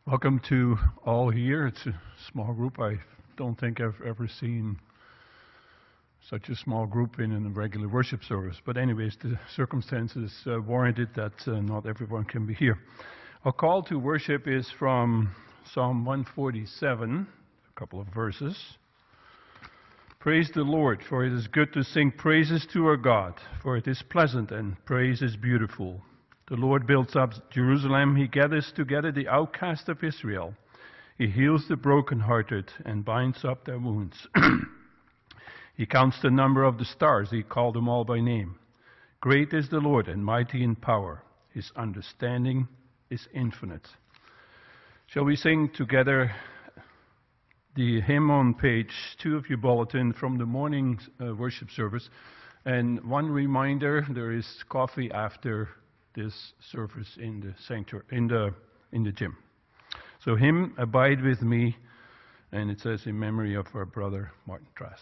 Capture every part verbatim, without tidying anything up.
Welcome to all here. It's a small group. I don't think I've ever seen such a small group in a regular worship service. But anyways, the circumstances uh, warranted that uh, not everyone can be here. Our call to worship is from Psalm one forty-seven, a couple of verses. Praise the Lord, for it is good to sing praises to our God, for it is pleasant and praise is beautiful. The Lord builds up Jerusalem. He gathers together the outcast of Israel. He heals the brokenhearted and binds up their wounds. He counts the number of the stars. He called them all by name. Great is the Lord and mighty in power. His understanding is infinite. Shall we sing together the hymn on page two of your bulletin from the morning uh, worship service? And one reminder, there is coffee after this service in the sanctuary, in the in the gym. So hymn, Abide With Me, and it says in memory of our brother Martin Trass.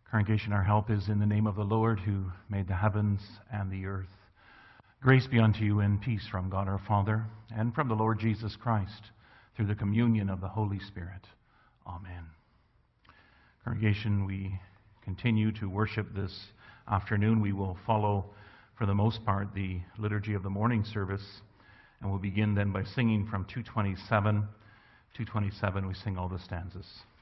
Congregation, our help is in the name of the Lord who made the heavens and the earth. Grace be unto you and peace from God our Father and from the Lord Jesus Christ through the communion of the Holy Spirit. Amen. Congregation, we continue to worship this afternoon. We will follow, for the most part, the liturgy of the morning service, and we'll begin then by singing from two twenty-seven. two twenty-seven, we sing all the stanzas.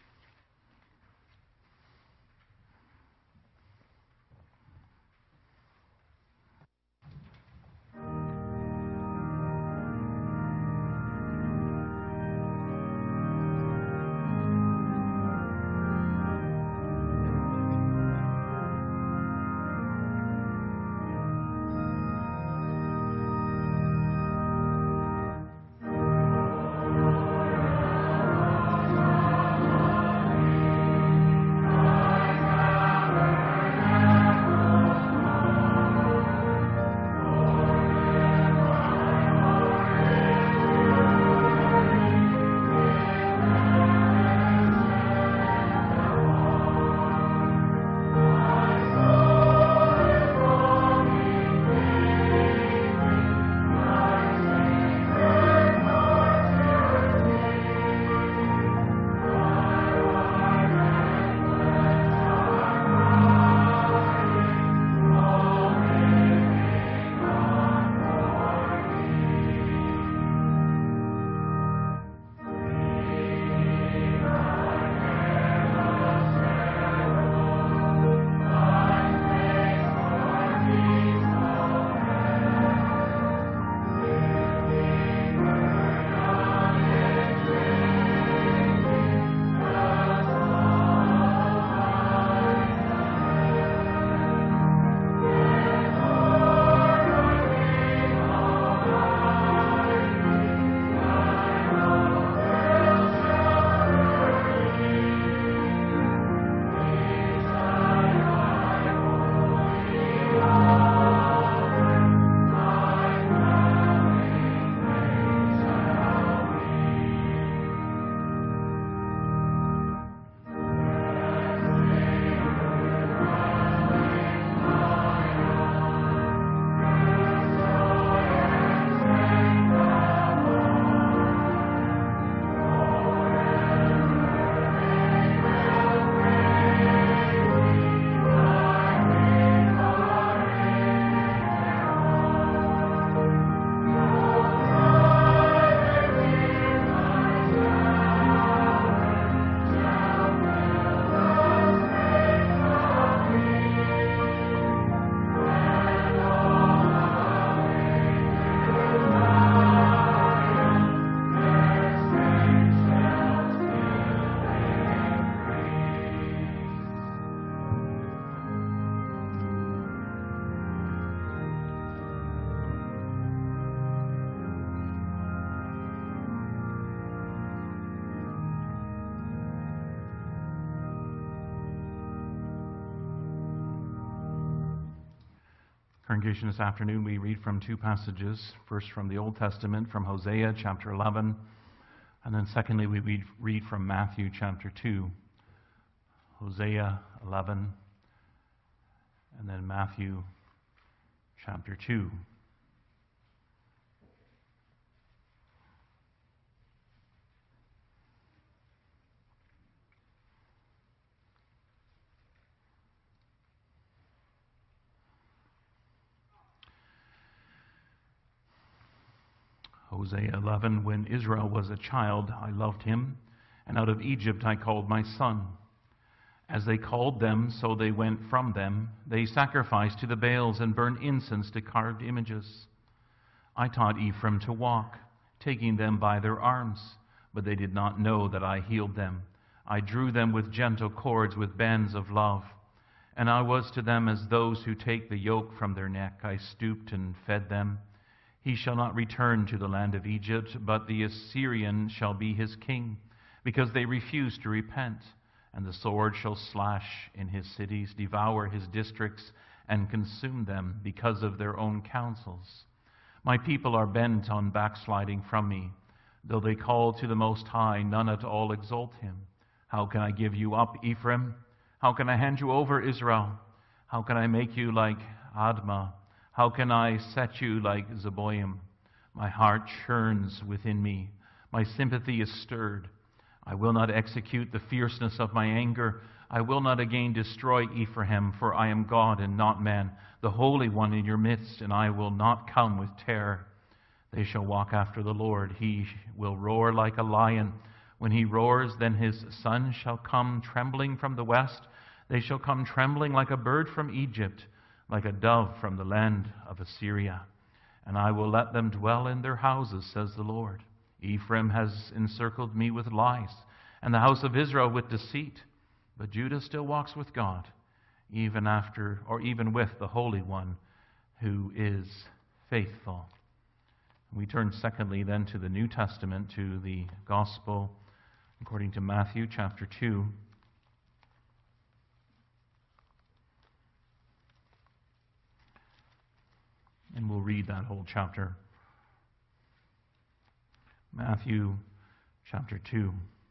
Congregation, this afternoon we read from two passages. First from the Old Testament, from Hosea chapter eleven, and then secondly we read, read from Matthew chapter two. Hosea eleven, and then Matthew chapter two. Hosea eleven, when Israel was a child, I loved him, and out of Egypt I called my son. As they called them, so they went from them. They sacrificed to the Baals and burned incense to carved images. I taught Ephraim to walk, taking them by their arms, but they did not know that I healed them. I drew them with gentle cords, with bands of love. And I was to them as those who take the yoke from their neck. I stooped and fed them. He shall not return to the land of Egypt, but the Assyrian shall be his king, because they refuse to repent. And the sword shall slash in his cities, devour his districts, and consume them because of their own counsels. My people are bent on backsliding from me. Though they call to the Most High, none at all exalt him. How can I give you up, Ephraim? How can I hand you over, Israel? How can I make you like Admah? How can I set you like Zeboim? My heart churns within me. My sympathy is stirred. I will not execute the fierceness of my anger. I will not again destroy Ephraim, for I am God and not man, the Holy One in your midst, and I will not come with terror. They shall walk after the Lord. He will roar like a lion. When he roars, then his son shall come trembling from the west. They shall come trembling like a bird from Egypt, like a dove from the land of Assyria. And I will let them dwell in their houses, says the Lord. Ephraim has encircled me with lies, and the house of Israel with deceit. But Judah still walks with God, even after, or even with the Holy One, who is faithful. We turn secondly then to the New Testament, to the Gospel according to Matthew chapter two. And we'll read that whole chapter. Matthew chapter two.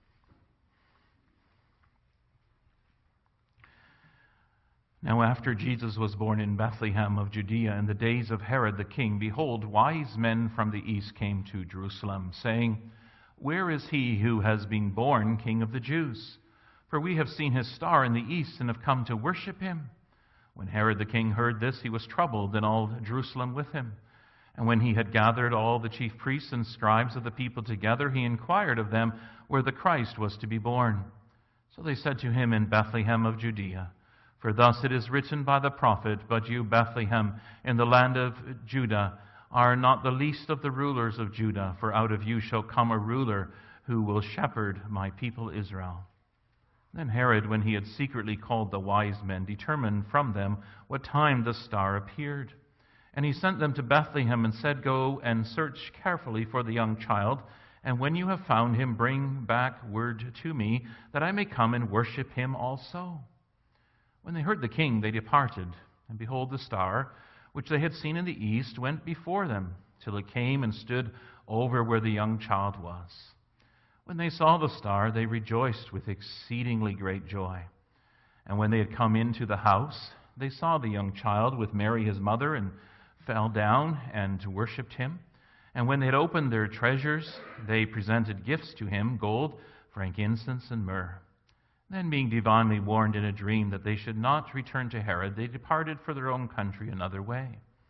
Now after Jesus was born in Bethlehem of Judea in the days of Herod the king, behold, wise men from the east came to Jerusalem, saying, Where is he who has been born King of the Jews? For we have seen his star in the east and have come to worship him. When Herod the king heard this, he was troubled, and all Jerusalem with him. And when he had gathered all the chief priests and scribes of the people together, he inquired of them where the Christ was to be born. So they said to him, In Bethlehem of Judea. For thus it is written by the prophet, But you, Bethlehem, in the land of Judah, are not the least of the rulers of Judah, for out of you shall come a ruler who will shepherd my people Israel. Then Herod, when he had secretly called the wise men, determined from them what time the star appeared. And he sent them to Bethlehem and said, Go and search carefully for the young child, and when you have found him, bring back word to me, that I may come and worship him also. When they heard the king, they departed, and behold, the star, which they had seen in the east, went before them, till it came and stood over where the young child was. When they saw the star, they rejoiced with exceedingly great joy. And when they had come into the house, they saw the young child with Mary his mother, and fell down and worshipped him. And when they had opened their treasures, they presented gifts to him, gold, frankincense, and myrrh. Then, being divinely warned in a dream that they should not return to Herod, they departed for their own country another way.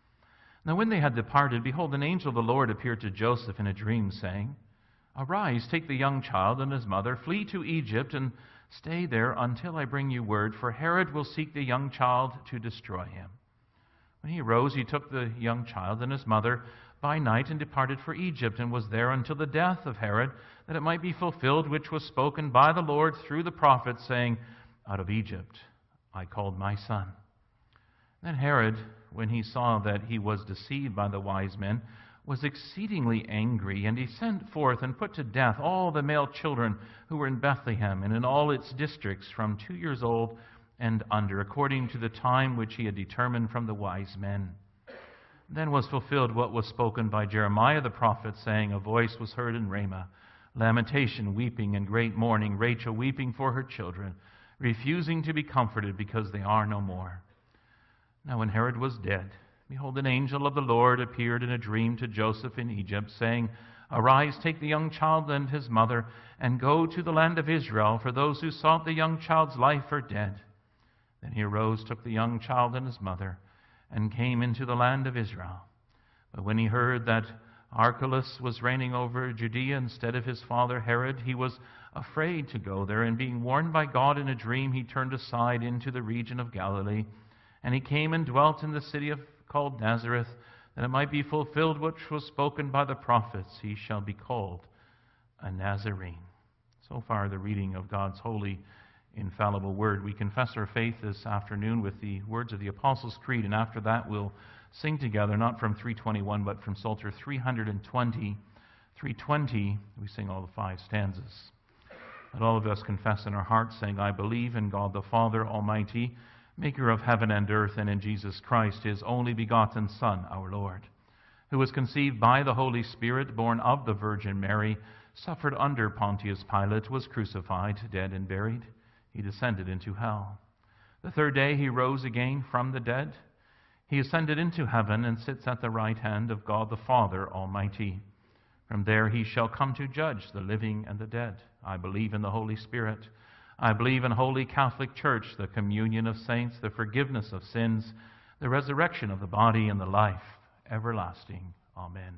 Now when they had departed, behold, an angel of the Lord appeared to Joseph in a dream, saying, Arise, take the young child and his mother, flee to Egypt, and stay there until I bring you word, for Herod will seek the young child to destroy him. When he arose, he took the young child and his mother by night and departed for Egypt, and was there until the death of Herod, that it might be fulfilled which was spoken by the Lord through the prophet, saying, Out of Egypt I called my son. Then Herod, when he saw that he was deceived by the wise men, was exceedingly angry, and he sent forth and put to death all the male children who were in Bethlehem and in all its districts from two years old and under, according to the time which he had determined from the wise men. Then was fulfilled what was spoken by Jeremiah the prophet, saying, A voice was heard in Ramah, lamentation, weeping, and great mourning, Rachel weeping for her children, refusing to be comforted because they are no more. Now when Herod was dead, behold, an angel of the Lord appeared in a dream to Joseph in Egypt, saying, Arise, take the young child and his mother, and go to the land of Israel, for those who sought the young child's life are dead. Then he arose, took the young child and his mother, and came into the land of Israel. But when he heard that Archelaus was reigning over Judea instead of his father Herod, he was afraid to go there, and being warned by God in a dream, he turned aside into the region of Galilee. And he came and dwelt in the city of, called Nazareth, that it might be fulfilled which was spoken by the prophets, He shall be called a Nazarene. So far, the reading of God's holy, infallible word. We confess our faith this afternoon with the words of the Apostles' Creed, and after that we'll sing together, not from three twenty-one, but from Psalter three twenty. three twenty, we sing all the five stanzas. Let all of us confess in our hearts, saying, I believe in God the Father Almighty, maker of heaven and earth, and in Jesus Christ, His only begotten Son, our Lord, who was conceived by the Holy Spirit, born of the Virgin Mary, suffered under Pontius Pilate, was crucified, dead, and buried. He descended into hell. The third day he rose again from the dead. He ascended into heaven and sits at the right hand of God the Father Almighty. From there he shall come to judge the living and the dead. I believe in the Holy Spirit. I believe in Holy Catholic Church, the communion of saints, the forgiveness of sins, the resurrection of the body, and the life everlasting. Amen.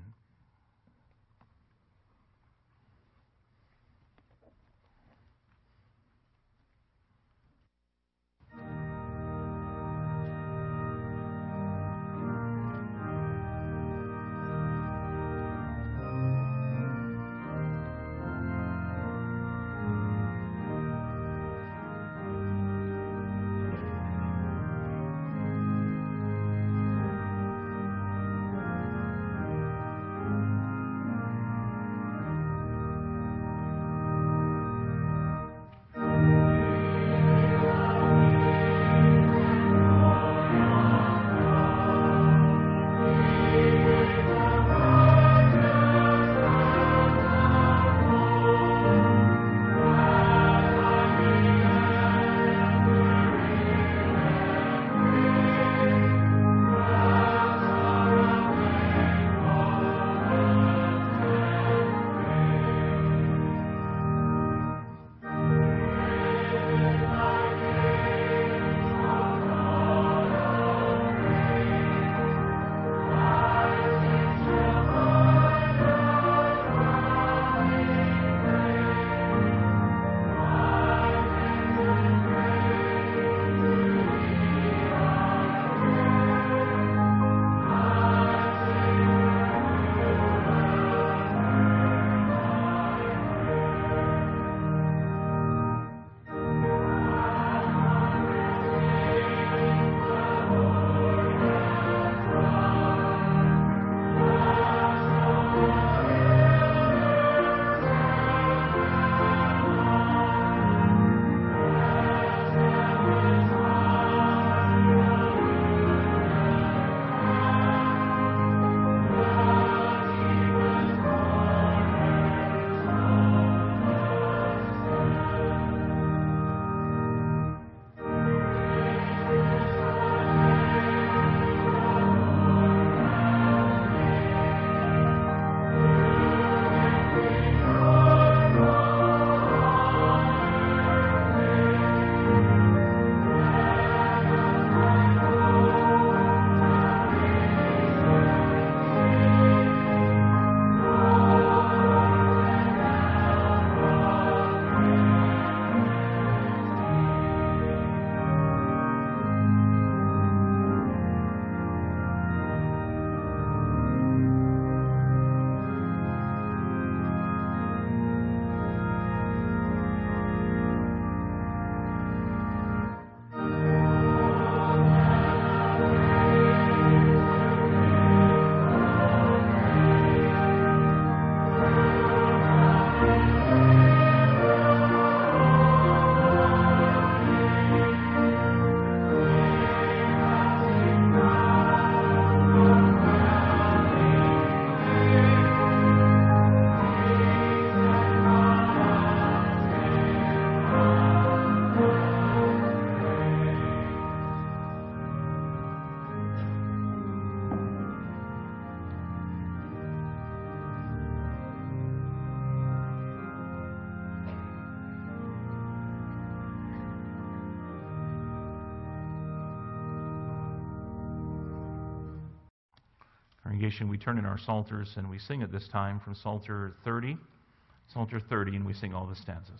Congregation, we turn in our psalters and we sing at this time from Psalter thirty. Psalter thirty, and we sing all the stanzas.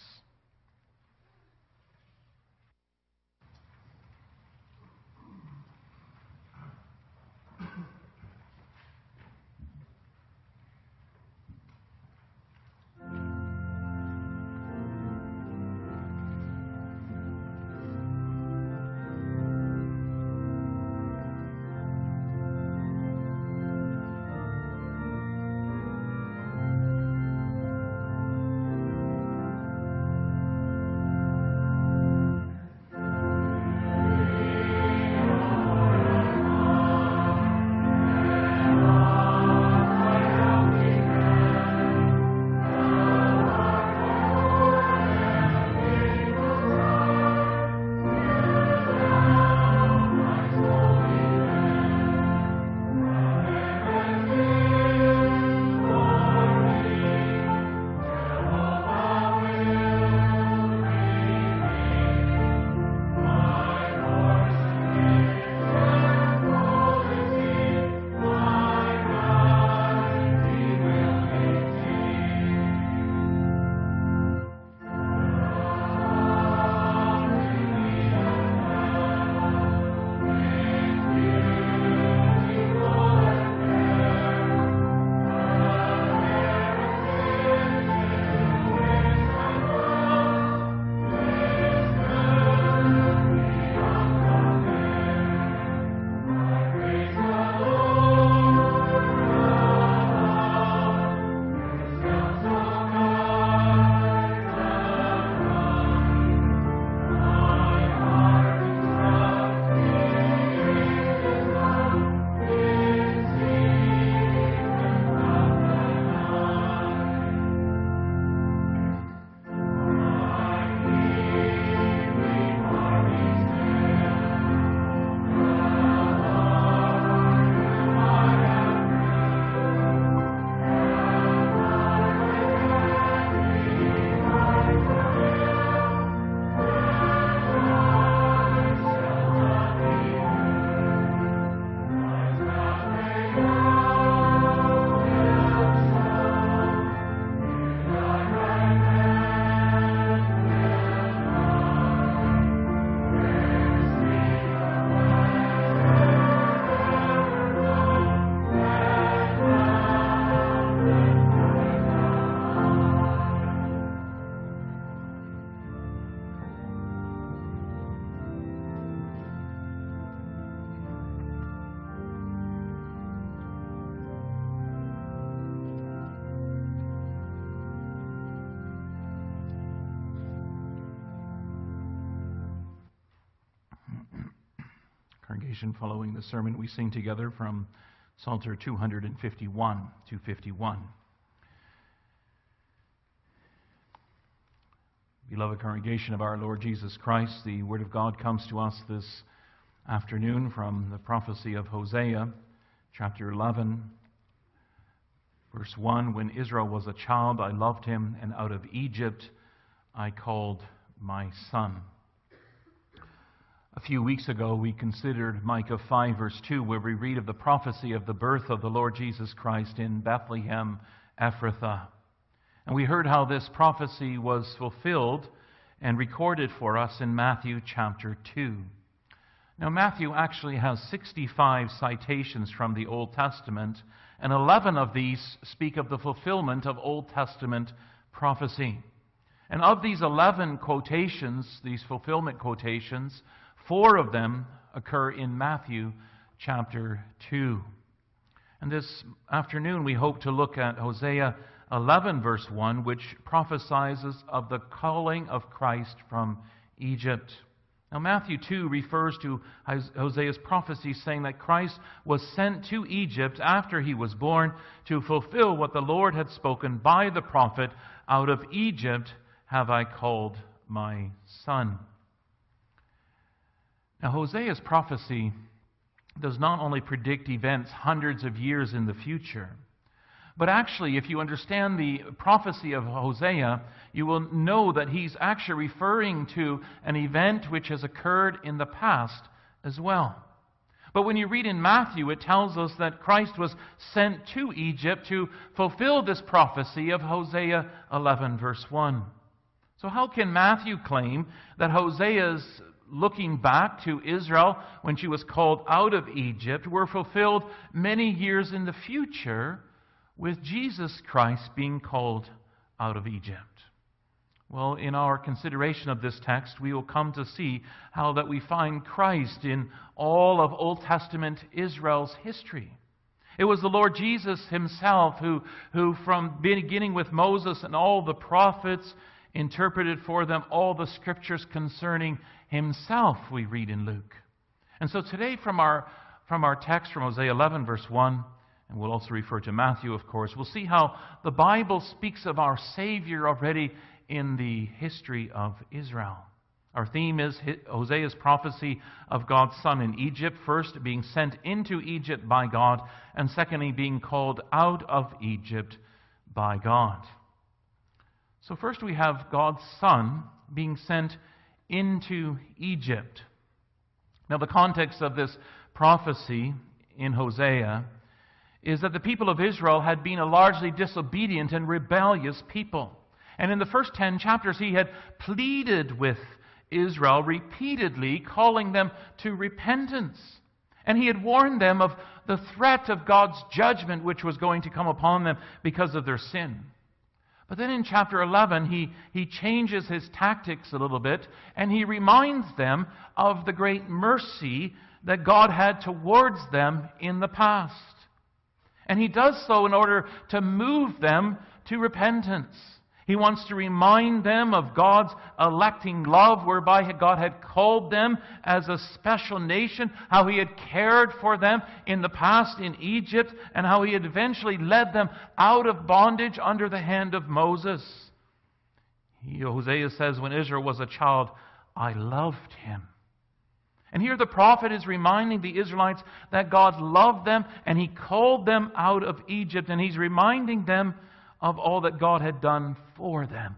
Thank occasion following the sermon we sing together from Psalter two fifty-one, two fifty-one. Beloved congregation of our Lord Jesus Christ, the Word of God comes to us this afternoon from the prophecy of Hosea, chapter eleven, verse one. When Israel was a child, I loved him, and out of Egypt I called my son. A few weeks ago, we considered Micah five, verse two, where we read of the prophecy of the birth of the Lord Jesus Christ in Bethlehem, Ephrathah. And we heard how this prophecy was fulfilled and recorded for us in Matthew chapter two. Now, Matthew actually has sixty-five citations from the Old Testament, and eleven of these speak of the fulfillment of Old Testament prophecy. And of these eleven quotations, these fulfillment quotations, four of them occur in Matthew chapter two. And this afternoon we hope to look at Hosea eleven, verse one, which prophesies of the calling of Christ from Egypt. Now, Matthew two refers to Hosea's prophecy saying that Christ was sent to Egypt after he was born to fulfill what the Lord had spoken by the prophet, "Out of Egypt have I called my son." Now, Hosea's prophecy does not only predict events hundreds of years in the future, but actually, if you understand the prophecy of Hosea, you will know that he's actually referring to an event which has occurred in the past as well. But when you read in Matthew, it tells us that Christ was sent to Egypt to fulfill this prophecy of Hosea eleven, verse one. So how can Matthew claim that Hosea's looking back to Israel when she was called out of Egypt were fulfilled many years in the future, with Jesus Christ being called out of Egypt? Well, in our consideration of this text, we will come to see how that we find Christ in all of Old Testament Israel's history. It was the Lord Jesus himself who, who from beginning with Moses and all the prophets, interpreted for them all the scriptures concerning himself, we read in Luke. And so today from our, from our text from Hosea eleven, verse one, and we'll also refer to Matthew, of course, we'll see how the Bible speaks of our Savior already in the history of Israel. Our theme is Hosea's prophecy of God's Son in Egypt, first being sent into Egypt by God, and secondly being called out of Egypt by God. So first we have God's Son being sent into Egypt. Now the context of this prophecy in Hosea is that the people of Israel had been a largely disobedient and rebellious people. And in the first ten chapters, he had pleaded with Israel repeatedly, calling them to repentance. And he had warned them of the threat of God's judgment which was going to come upon them because of their sin. But then in chapter eleven, he, he changes his tactics a little bit, and he reminds them of the great mercy that God had towards them in the past. And he does so in order to move them to repentance. He wants to remind them of God's electing love, whereby God had called them as a special nation, how he had cared for them in the past in Egypt, and how he had eventually led them out of bondage under the hand of Moses. He, Hosea says, when Israel was a child, I loved him. And here the prophet is reminding the Israelites that God loved them and he called them out of Egypt, and he's reminding them of all that God had done for them.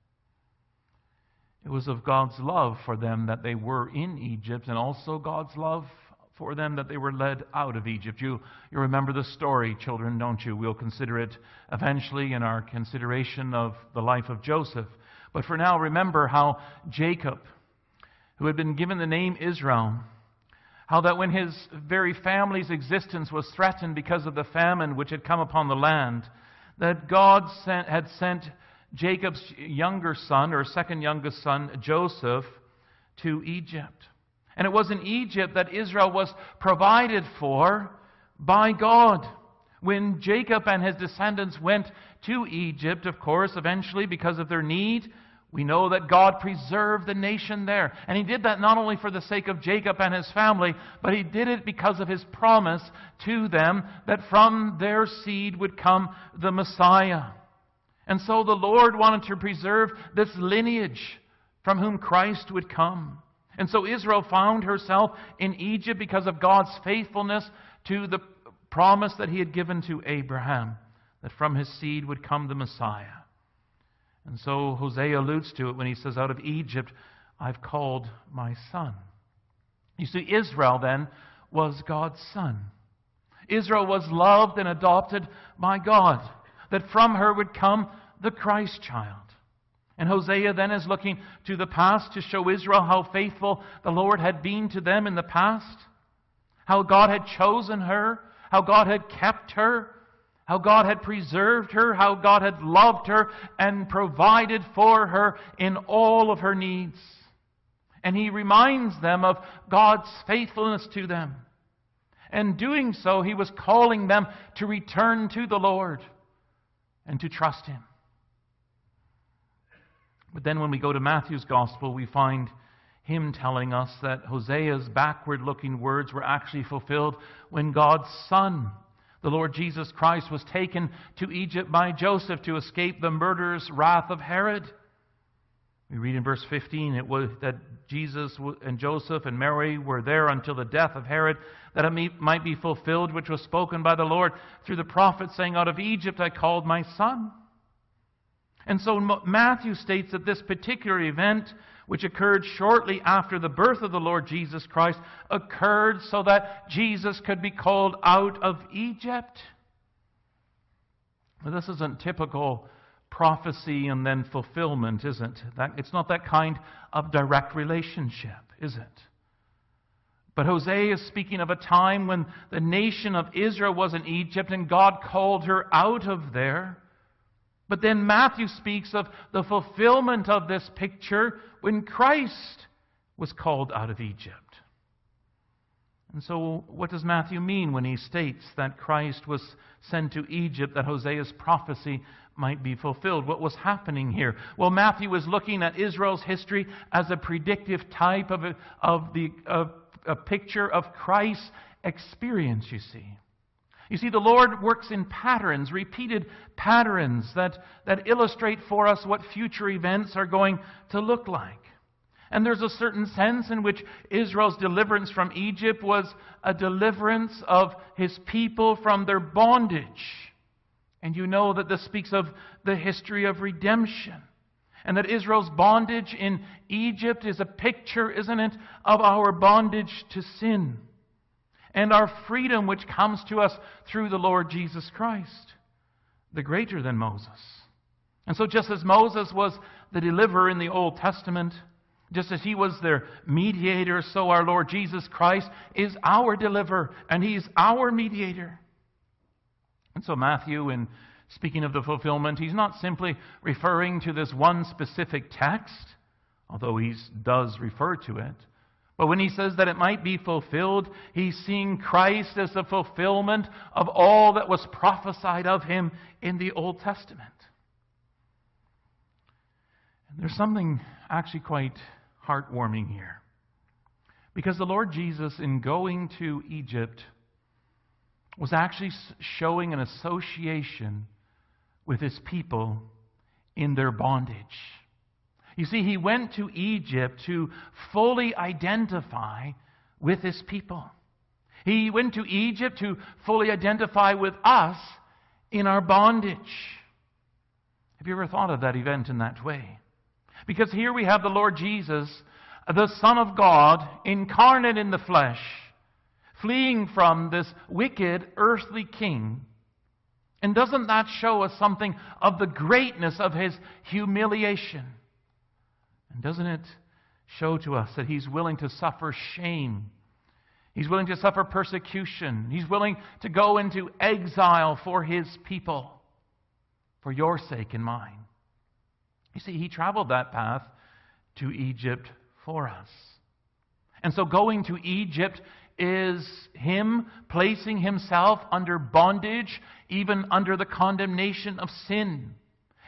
It was of God's love for them that they were in Egypt, and also God's love for them that they were led out of Egypt. You, you remember the story, children, don't you? We'll consider it eventually in our consideration of the life of Joseph. But for now, remember how Jacob, who had been given the name Israel, how that when his very family's existence was threatened because of the famine which had come upon the land, that God sent, had sent Jacob's younger son, or second youngest son, Joseph, to Egypt. And it was in Egypt that Israel was provided for by God. When Jacob and his descendants went to Egypt, of course, eventually because of their need, We know that God preserved the nation there. And He did that not only for the sake of Jacob and his family, but He did it because of His promise to them that from their seed would come the Messiah. And so the Lord wanted to preserve this lineage from whom Christ would come. And so Israel found herself in Egypt because of God's faithfulness to the promise that He had given to Abraham, that from his seed would come the Messiah. And so Hosea alludes to it when he says, out of Egypt I've called my son. You see, Israel then was God's son. Israel was loved and adopted by God, that from her would come the Christ child. And Hosea then is looking to the past to show Israel how faithful the Lord had been to them in the past, how God had chosen her, how God had kept her, how God had preserved her, how God had loved her and provided for her in all of her needs. And He reminds them of God's faithfulness to them. And doing so, He was calling them to return to the Lord and to trust Him. But then when we go to Matthew's Gospel, we find him telling us that Hosea's backward-looking words were actually fulfilled when God's Son, the Lord Jesus Christ, was taken to Egypt by Joseph to escape the murderous wrath of Herod. We read in verse fifteen it was that Jesus and Joseph and Mary were there until the death of Herod, that it might be fulfilled which was spoken by the Lord through the prophet, saying, out of Egypt I called my son. And so Matthew states that this particular event, which occurred shortly after the birth of the Lord Jesus Christ, occurred so that Jesus could be called out of Egypt. Well, this isn't typical prophecy and then fulfillment, is it? That, it's not that kind of direct relationship, is it? But Hosea is speaking of a time when the nation of Israel was in Egypt and God called her out of there. But then Matthew speaks of the fulfillment of this picture when Christ was called out of Egypt. And so what does Matthew mean when he states that Christ was sent to Egypt, that Hosea's prophecy might be fulfilled? What was happening here? Well, Matthew was looking at Israel's history as a predictive type of a, of the, of a picture of Christ's experience, you see. You see, the Lord works in patterns, repeated patterns that, that illustrate for us what future events are going to look like. And there's a certain sense in which Israel's deliverance from Egypt was a deliverance of His people from their bondage. And you know that this speaks of the history of redemption. And that Israel's bondage in Egypt is a picture, isn't it, of our bondage to sin. And our freedom which comes to us through the Lord Jesus Christ, the greater than Moses. And so just as Moses was the deliverer in the Old Testament, just as He was their mediator, so our Lord Jesus Christ is our deliverer, and He's our mediator. And so Matthew, in speaking of the fulfillment, he's not simply referring to this one specific text, although he does refer to it. But when he says that it might be fulfilled, he's seeing Christ as the fulfillment of all that was prophesied of Him in the Old Testament. And there's something actually quite heartwarming here. Because the Lord Jesus, in going to Egypt, was actually showing an association with His people in their bondage. You see, He went to Egypt to fully identify with His people. He went to Egypt to fully identify with us in our bondage. Have you ever thought of that event in that way? Because here we have the Lord Jesus, the Son of God, incarnate in the flesh, fleeing from this wicked earthly king. And doesn't that show us something of the greatness of His humiliation? And doesn't it show to us that He's willing to suffer shame? He's willing to suffer persecution. He's willing to go into exile for His people, for your sake and mine. You see, He traveled that path to Egypt for us. And so going to Egypt is Him placing Himself under bondage, even under the condemnation of sin.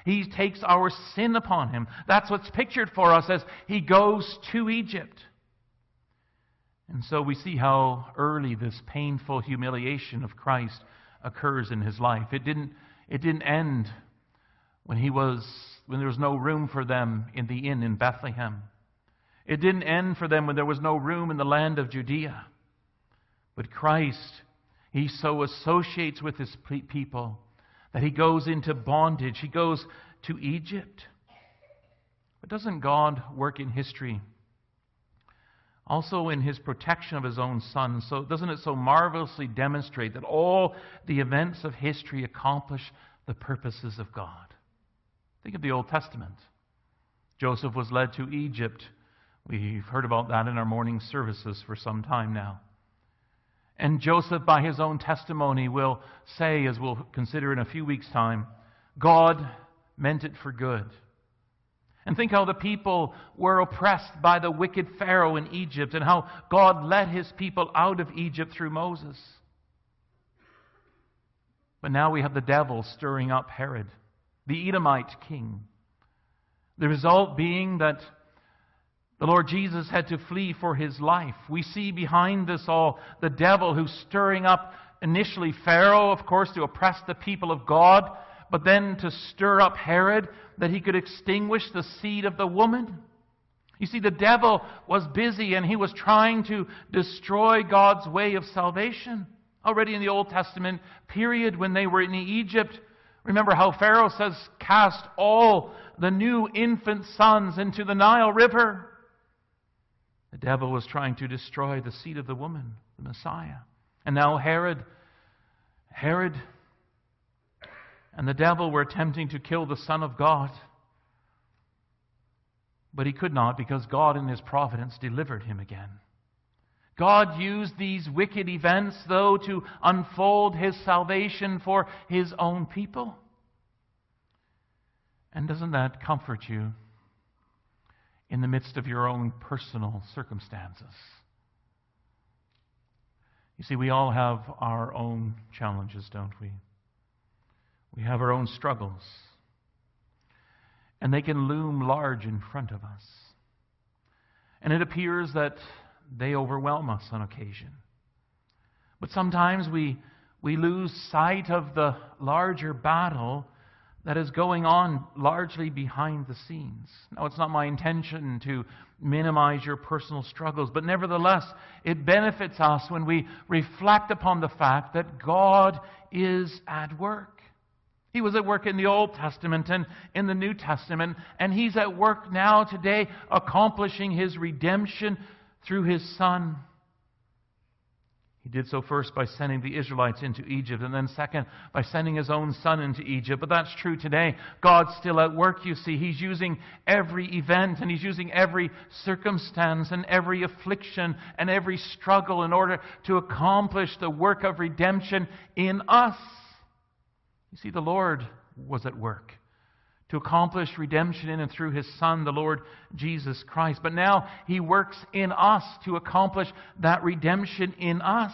He takes our sin upon him. That's what's pictured for us as he goes to Egypt. And so we see how early this painful humiliation of Christ occurs in his life. It didn't, it didn't end when he was when there was no room for them in the inn in Bethlehem. It didn't end for them when there was no room in the land of Judea. But Christ, he so associates with his people that he goes into bondage. He goes to Egypt. But doesn't God work in history? Also in his protection of his own Son. So doesn't it so marvelously demonstrate that all the events of history accomplish the purposes of God? Think of the Old Testament. Joseph was led to Egypt. We've heard about that in our morning services for some time now. And Joseph, by his own testimony, will say, as we'll consider in a few weeks' time, God meant it for good. And think how the people were oppressed by the wicked Pharaoh in Egypt, and how God led his people out of Egypt through Moses. But now we have the devil stirring up Herod, the Edomite king. The result being that the Lord Jesus had to flee for his life. We see behind this all the devil who's stirring up initially Pharaoh, of course, to oppress the people of God, but then to stir up Herod that he could extinguish the seed of the woman. You see, the devil was busy and he was trying to destroy God's way of salvation. Already in the Old Testament period when they were in Egypt, remember how Pharaoh says, cast all the new infant sons into the Nile River. The devil was trying to destroy the seed of the woman, the Messiah. And now Herod, Herod and the devil were attempting to kill the Son of God. But he could not, because God in his providence delivered him again. God used these wicked events, though, to unfold his salvation for his own people. And doesn't that comfort you in the midst of your own personal circumstances? You see, we all have our own challenges, don't we? We have our own struggles. And they can loom large in front of us. And it appears that they overwhelm us on occasion. But sometimes we, we lose sight of the larger battle that is going on largely behind the scenes. Now, it's not my intention to minimize your personal struggles, but nevertheless, it benefits us when we reflect upon the fact that God is at work. He was at work in the Old Testament and in the New Testament, and He's at work now today accomplishing His redemption through His Son. He did so first by sending the Israelites into Egypt, and then second by sending His own Son into Egypt. But that's true today. God's still at work, you see. He's using every event, and He's using every circumstance, and every affliction, and every struggle in order to accomplish the work of redemption in us. You see, the Lord was at work to accomplish redemption in and through His Son, the Lord Jesus Christ. But now He works in us to accomplish that redemption in us.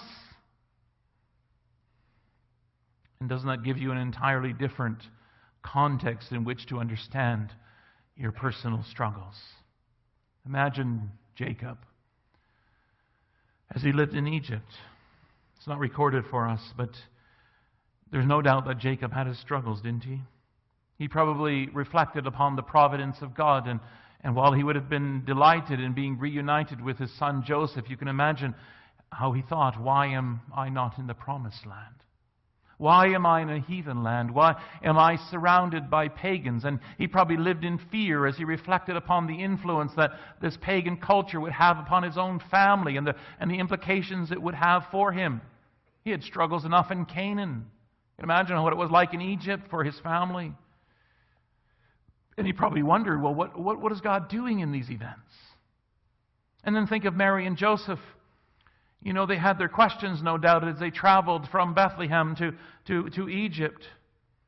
And doesn't that give you an entirely different context in which to understand your personal struggles? Imagine Jacob as he lived in Egypt. It's not recorded for us, but there's no doubt that Jacob had his struggles, didn't he? He probably reflected upon the providence of God, and, and while he would have been delighted in being reunited with his son Joseph, you can imagine how he thought, why am I not in the promised land? Why am I in a heathen land? Why am I surrounded by pagans? And he probably lived in fear as he reflected upon the influence that this pagan culture would have upon his own family and the, and the implications it would have for him. He had struggles enough in Canaan. You can imagine what it was like in Egypt for his family. And he probably wondered, well, what, what, what is God doing in these events? And then think of Mary and Joseph. You know, they had their questions, no doubt, as they traveled from Bethlehem to, to, to Egypt.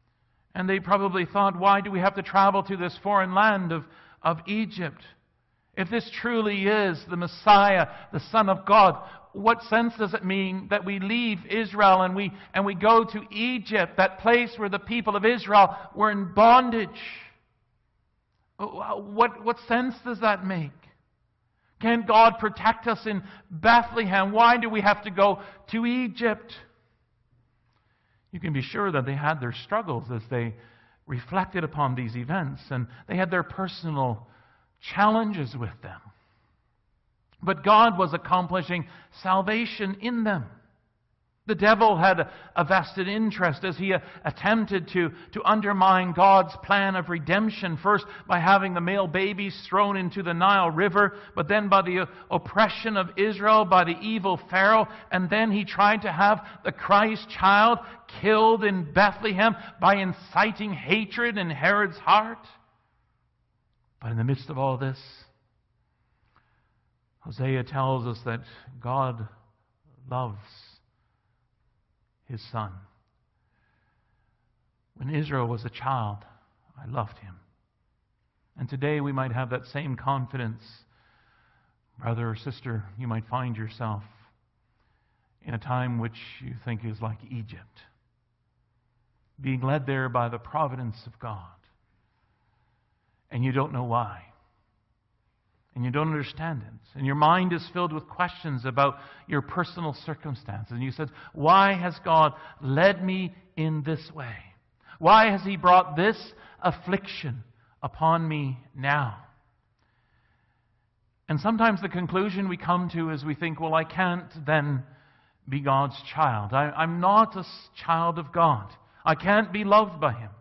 And they probably thought, why do we have to travel to this foreign land of, of Egypt? if this truly is the Messiah, the Son of God, what sense does it mean that we leave Israel and we, and we go to Egypt, that place where the people of Israel were in bondage? What, what sense does that make? Can God protect us in Bethlehem? Why do we have to go to Egypt? You can be sure that they had their struggles as they reflected upon these events, and they had their personal challenges with them. But God was accomplishing salvation in them. The devil had a vested interest as he attempted to, to undermine God's plan of redemption, first by having the male babies thrown into the Nile River, but then by the oppression of Israel by the evil Pharaoh, and then he tried to have the Christ child killed in Bethlehem by inciting hatred in Herod's heart. But in the midst of all this, Hosea tells us that God loves His Son. When Israel was a child, I loved him. And today we might have that same confidence. Brother or sister, you might find yourself in a time which you think is like Egypt, being led there by the providence of God. And you don't know why. And you don't understand it. And your mind is filled with questions about your personal circumstances. And you said, why has God led me in this way? Why has He brought this affliction upon me now? And sometimes the conclusion we come to is we think, well, I can't then be God's child. I, I'm not a child of God. I can't be loved by Him.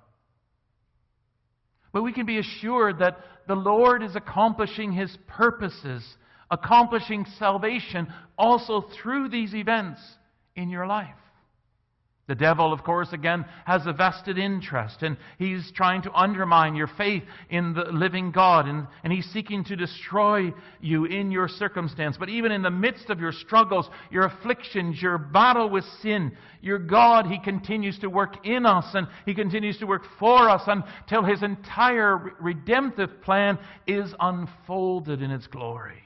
But we can be assured that the Lord is accomplishing His purposes, accomplishing salvation also through these events in your life. The devil, of course, again, has a vested interest, and he's trying to undermine your faith in the living God, and, and he's seeking to destroy you in your circumstance. But even in the midst of your struggles, your afflictions, your battle with sin, your God, He continues to work in us, and He continues to work for us until His entire redemptive plan is unfolded in its glory.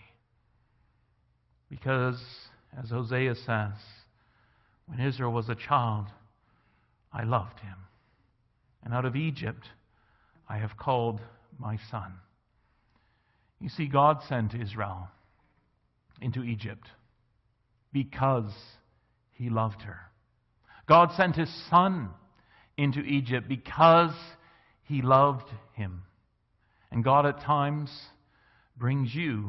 Because, as Hosea says, when Israel was a child, I loved him. And out of Egypt, I have called my son. You see, God sent Israel into Egypt because He loved her. God sent His Son into Egypt because He loved him. And God at times brings you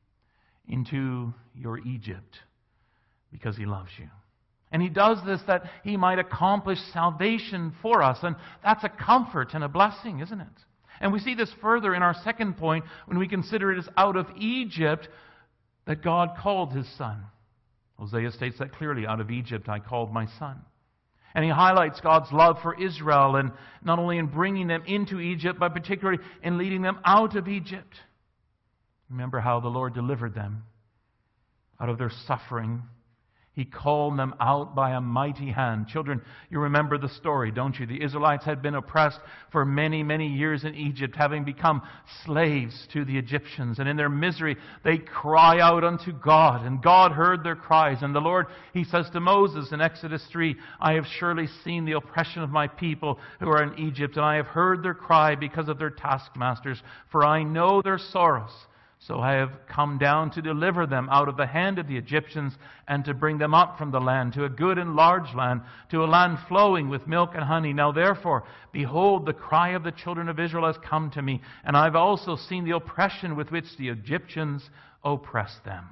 into your Egypt because He loves you. And He does this that He might accomplish salvation for us. And that's a comfort and a blessing, isn't it? And we see this further in our second point when we consider it as out of Egypt that God called His Son. Hosea states that clearly, out of Egypt I called my son. And he highlights God's love for Israel, and not only in bringing them into Egypt, but particularly in leading them out of Egypt. Remember how the Lord delivered them out of their suffering. He called them out by a mighty hand. Children, you remember the story, don't you? The Israelites had been oppressed for many, many years in Egypt, having become slaves to the Egyptians. And in their misery, they cry out unto God. And God heard their cries. And the Lord, He says to Moses in Exodus three, I have surely seen the oppression of my people who are in Egypt, and I have heard their cry because of their taskmasters, for I know their sorrows. So I have come down to deliver them out of the hand of the Egyptians and to bring them up from the land to a good and large land, to a land flowing with milk and honey. Now therefore, behold, the cry of the children of Israel has come to me, and I've also seen the oppression with which the Egyptians oppress them.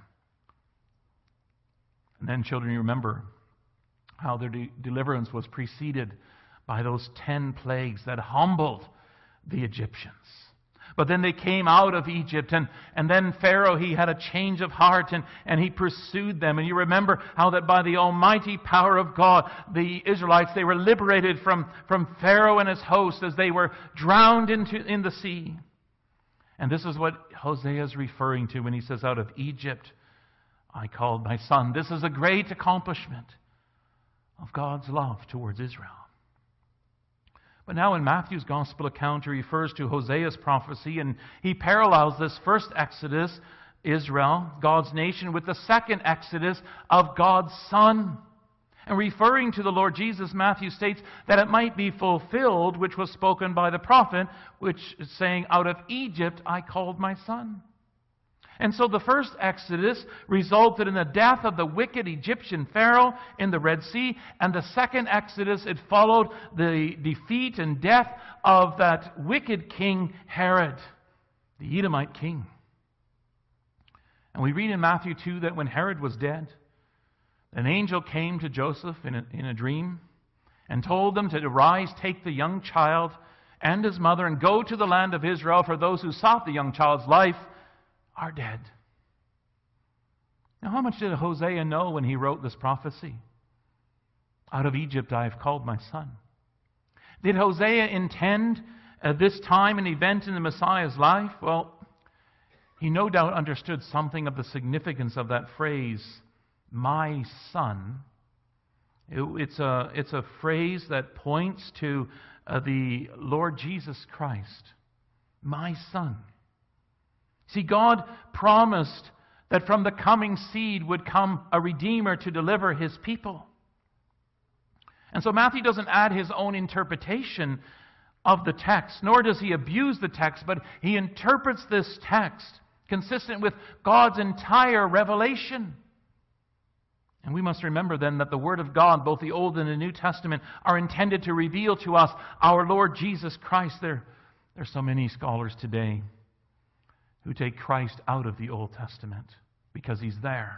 And then, children, you remember how their de- deliverance was preceded by those ten plagues that humbled the Egyptians. But then they came out of Egypt, and, and then Pharaoh, he had a change of heart, and, and he pursued them. And you remember how that by the almighty power of God, the Israelites, they were liberated from, from Pharaoh and his host as they were drowned into in the sea. And this is what Hosea is referring to when he says, out of Egypt I called my son. This is a great accomplishment of God's love towards Israel. But now in Matthew's Gospel account, he refers to Hosea's prophecy, and he parallels this first Exodus, Israel, God's nation, with the second Exodus of God's Son. And referring to the Lord Jesus, Matthew states that it might be fulfilled, which was spoken by the prophet, which is saying, "Out of Egypt I called my son." And so the first Exodus resulted in the death of the wicked Egyptian Pharaoh in the Red Sea. And the second Exodus, it followed the defeat and death of that wicked king Herod, the Edomite king. And we read in Matthew two that when Herod was dead, an angel came to Joseph in a, in a dream and told them to arise, take the young child and his mother, and go to the land of Israel, for those who sought the young child's life are dead. Now, how much did Hosea know when he wrote this prophecy? Out of Egypt I have called my son. Did Hosea intend uh, this time an event in the Messiah's life? Well, he no doubt understood something of the significance of that phrase, my son. It, it's, a, it's a phrase that points to uh, the Lord Jesus Christ, my son. See, God promised that from the coming seed would come a Redeemer to deliver His people. And so Matthew doesn't add his own interpretation of the text, nor does he abuse the text, but he interprets this text consistent with God's entire revelation. And we must remember then that the Word of God, both the Old and the New Testament, are intended to reveal to us our Lord Jesus Christ. There, there are so many scholars today who take Christ out of the Old Testament because He's there.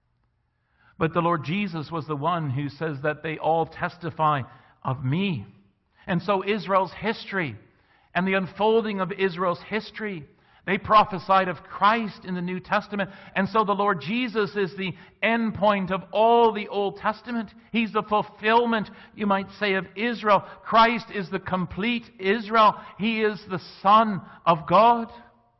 But the Lord Jesus was the one who says that they all testify of me. And so Israel's history and the unfolding of Israel's history, they prophesied of Christ in the New Testament. And so the Lord Jesus is the end point of all the Old Testament. He's the fulfillment, you might say, of Israel. Christ is the complete Israel. He is the Son of God.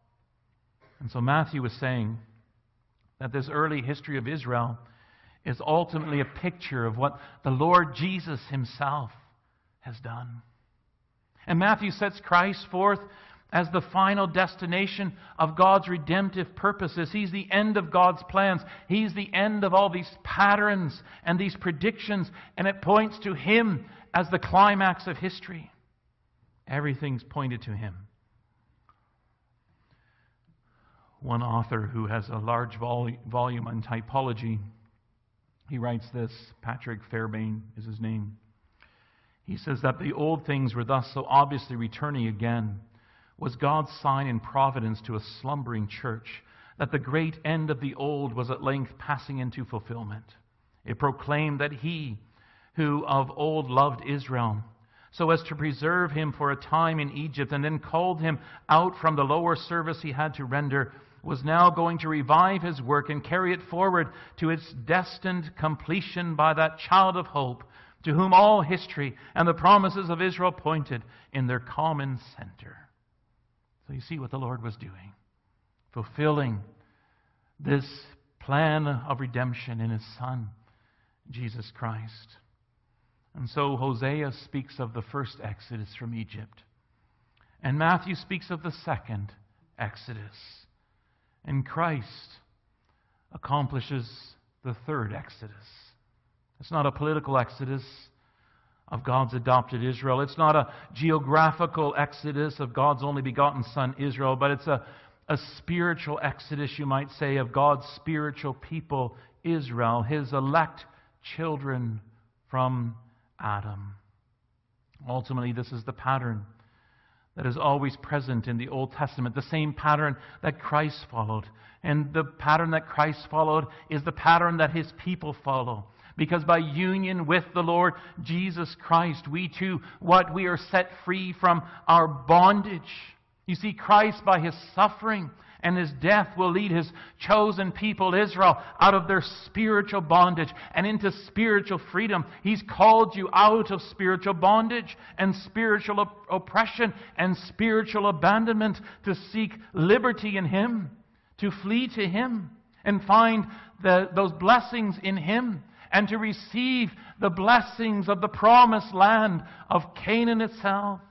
And so Matthew is saying that this early history of Israel is ultimately a picture of what the Lord Jesus Himself has done. And Matthew sets Christ forth as the final destination of God's redemptive purposes. He's the end of God's plans. He's the end of all these patterns and these predictions, and it points to Him as the climax of history. Everything's pointed to Him. One author who has a large vol- volume on typology, he writes this, Patrick Fairbairn is his name. He says that the old things were thus so obviously returning again was God's sign in providence to a slumbering church, that the great end of the old was at length passing into fulfillment. It proclaimed that He who of old loved Israel, so as to preserve him for a time in Egypt, and then called him out from the lower service he had to render, was now going to revive His work and carry it forward to its destined completion by that child of hope, to whom all history and the promises of Israel pointed in their common center. So you see what the Lord was doing, fulfilling this plan of redemption in His Son, Jesus Christ. And so Hosea speaks of the first exodus from Egypt, and Matthew speaks of the second exodus. And Christ accomplishes the third exodus. It's not a political exodus of God's adopted Israel. It's not a geographical exodus of God's only begotten Son, Israel, but it's a, a spiritual exodus, you might say, of God's spiritual people, Israel, His elect children from Adam. Ultimately, this is the pattern that is always present in the Old Testament, the same pattern that Christ followed. And the pattern that Christ followed is the pattern that His people follow. Because by union with the Lord Jesus Christ, we too, what we are set free from our bondage. You see, Christ, by His suffering and His death, will lead His chosen people, Israel, out of their spiritual bondage and into spiritual freedom. He's called you out of spiritual bondage and spiritual op- oppression and spiritual abandonment to seek liberty in Him, to flee to Him and find the, those blessings in Him. and to receive the blessings of the promised land of Canaan itself.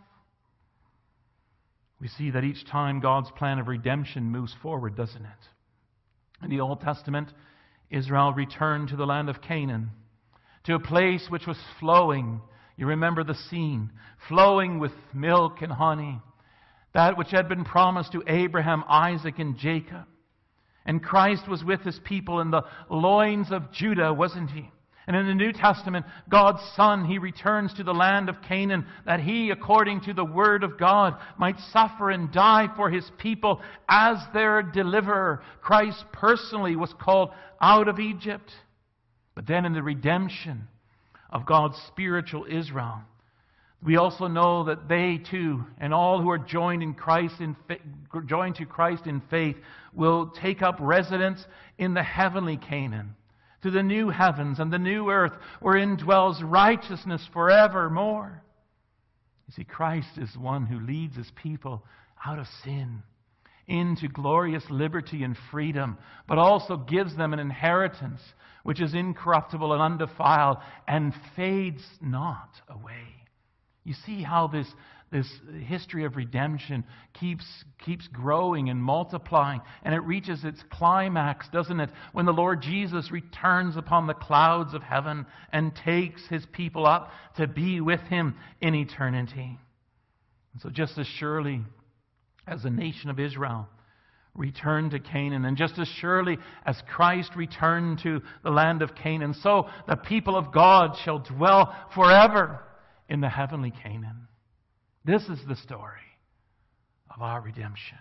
We see that each time God's plan of redemption moves forward, doesn't it? In the Old Testament, Israel returned to the land of Canaan, to a place which was flowing. You remember the scene, flowing with milk and honey, that which had been promised to Abraham, Isaac, and Jacob. And Christ was with His people in the loins of Judah, wasn't He? And in the New Testament, God's Son, He returns to the land of Canaan, that He, according to the Word of God, might suffer and die for His people as their deliverer. Christ personally was called out of Egypt. But then in the redemption of God's spiritual Israel, we also know that they too, and all who are joined in Christ in fa- joined to Christ in faith, will take up residence in the heavenly Canaan, to the new heavens and the new earth, wherein dwells righteousness forevermore. You see, Christ is one who leads His people out of sin into glorious liberty and freedom, but also gives them an inheritance which is incorruptible and undefiled and fades not away. You see how this, this history of redemption keeps, keeps growing and multiplying, and it reaches its climax, doesn't it, when the Lord Jesus returns upon the clouds of heaven and takes His people up to be with Him in eternity. And so just as surely as the nation of Israel returned to Canaan, and just as surely as Christ returned to the land of Canaan, so the people of God shall dwell forever in the heavenly Canaan. This is the story of our redemption.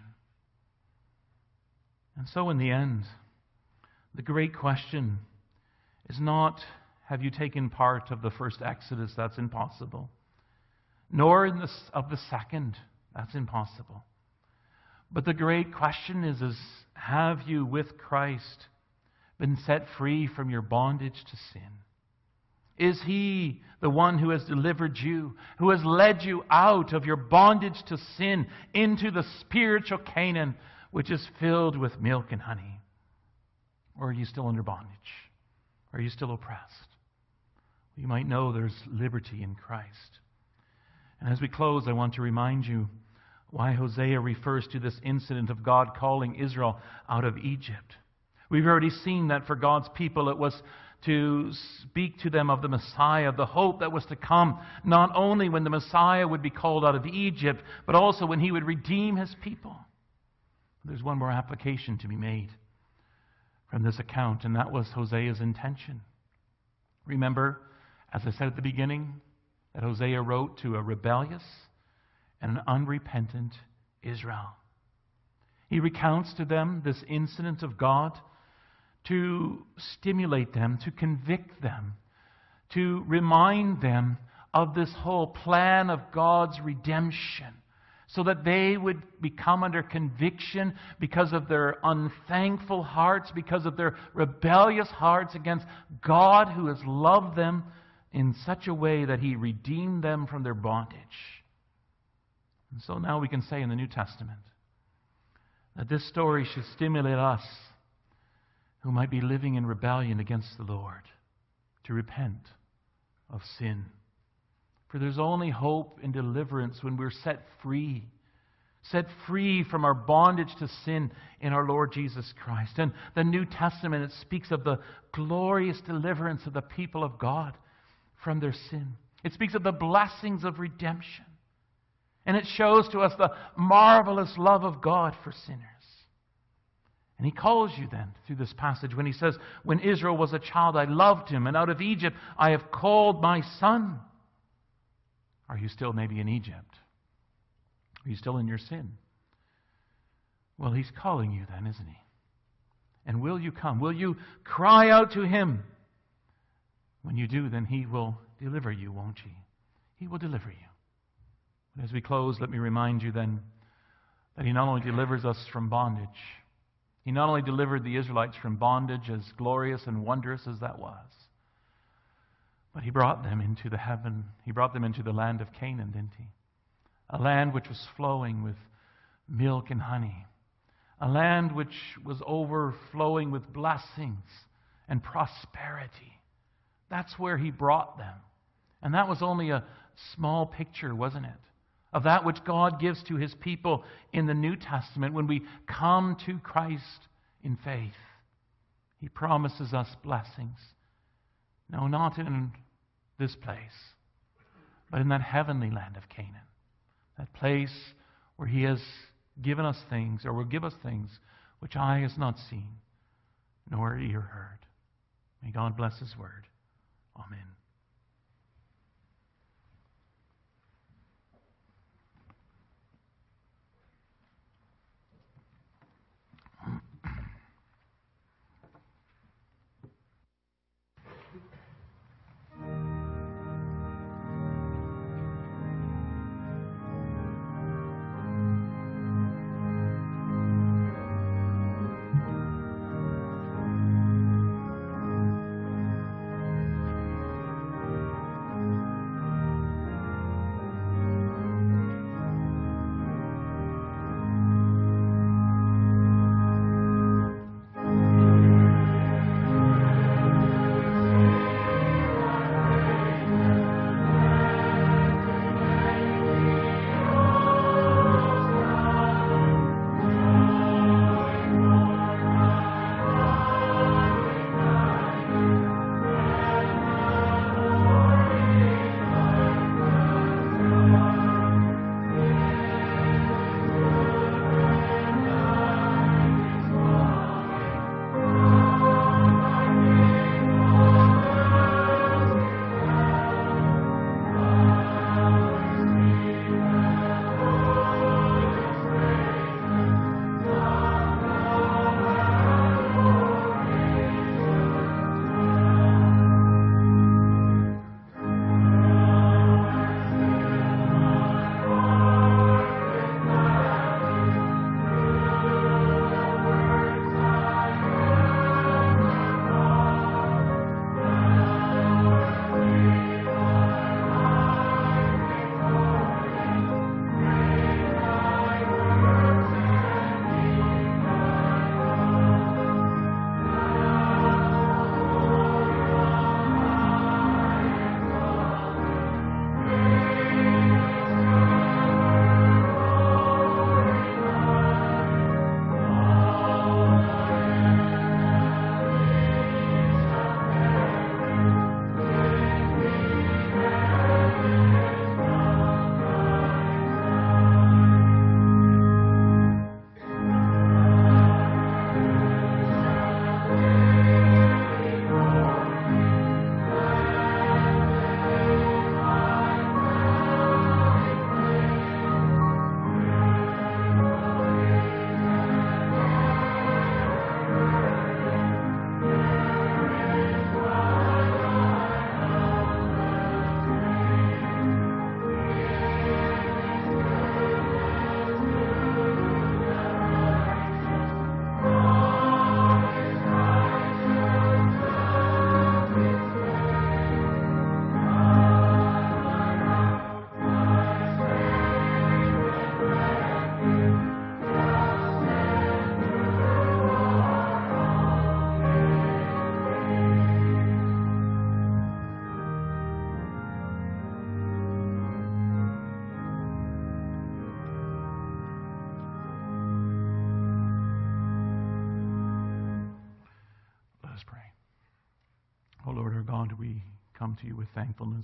And so in the end, the great question is not, have you taken part of the first Exodus? That's impossible. Nor in the, of the second. That's impossible. But the great question is, is, have you with Christ been set free from your bondage to sin? Is He the one who has delivered you, who has led you out of your bondage to sin into the spiritual Canaan, which is filled with milk and honey? Or are you still under bondage? Are you still oppressed? You might know there's liberty in Christ. And as we close, I want to remind you why Hosea refers to this incident of God calling Israel out of Egypt. We've already seen that for God's people it was to speak to them of the Messiah, the hope that was to come, not only when the Messiah would be called out of Egypt, but also when He would redeem His people. There's one more application to be made from this account, and that was Hosea's intention. Remember, as I said at the beginning, that Hosea wrote to a rebellious and an unrepentant Israel. He recounts to them this incident of God to stimulate them, to convict them, to remind them of this whole plan of God's redemption, so that they would become under conviction because of their unthankful hearts, because of their rebellious hearts against God, who has loved them in such a way that He redeemed them from their bondage. And so now we can say in the New Testament that this story should stimulate us who might be living in rebellion against the Lord to repent of sin. For there's only hope and deliverance when we're set free, set free from our bondage to sin in our Lord Jesus Christ. And the New Testament, it speaks of the glorious deliverance of the people of God from their sin. It speaks of the blessings of redemption. And it shows to us the marvelous love of God for sinners. And He calls you then through this passage when He says, when Israel was a child, I loved him, and out of Egypt I have called my son. Are you still maybe in Egypt? Are you still in your sin? Well, He's calling you then, isn't He? And will you come? Will you cry out to Him? When you do, then He will deliver you, won't He? He will deliver you. But as we close, let me remind you then that He not only delivers us from bondage, He not only delivered the Israelites from bondage, as glorious and wondrous as that was, but He brought them into the heaven. He brought them into the land of Canaan, didn't He? A land which was flowing with milk and honey. A land which was overflowing with blessings and prosperity. That's where he brought them. And that was only a small picture, wasn't it, of that which God gives to his people in the New Testament when we come to Christ in faith. He promises us blessings. No, not in this place, but in that heavenly land of Canaan. That place where he has given us things, or will give us things, which eye has not seen, nor ear heard. May God bless his word. Amen. God, we come to you with thankfulness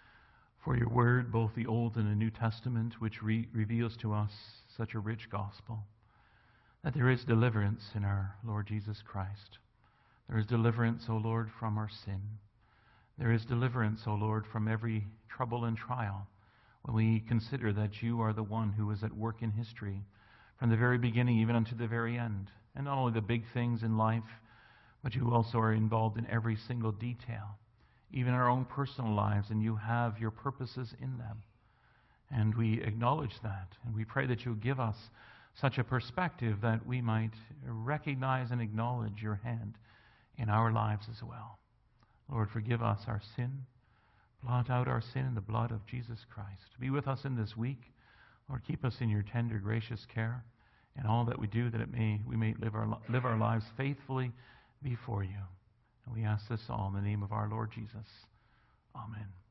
for your word, both the Old and the New Testament, which re- reveals to us such a rich gospel, that there is deliverance in our Lord Jesus Christ. There is deliverance, O Lord, from our sin. There is deliverance, O Lord, from every trouble and trial, when we consider that you are the one who is at work in history from the very beginning even unto the very end. And not only the big things in life, but you also are involved in every single detail, even our own personal lives, and you have your purposes in them. And we acknowledge that, and we pray that you give us such a perspective that we might recognize and acknowledge your hand in our lives as well. Lord, forgive us our sin. Blot out our sin in the blood of Jesus Christ. Be with us in this week. Lord, keep us in your tender, gracious care in all that we do, that it may we may live our live our lives faithfully before you. And we ask this all in the name of our Lord Jesus. Amen.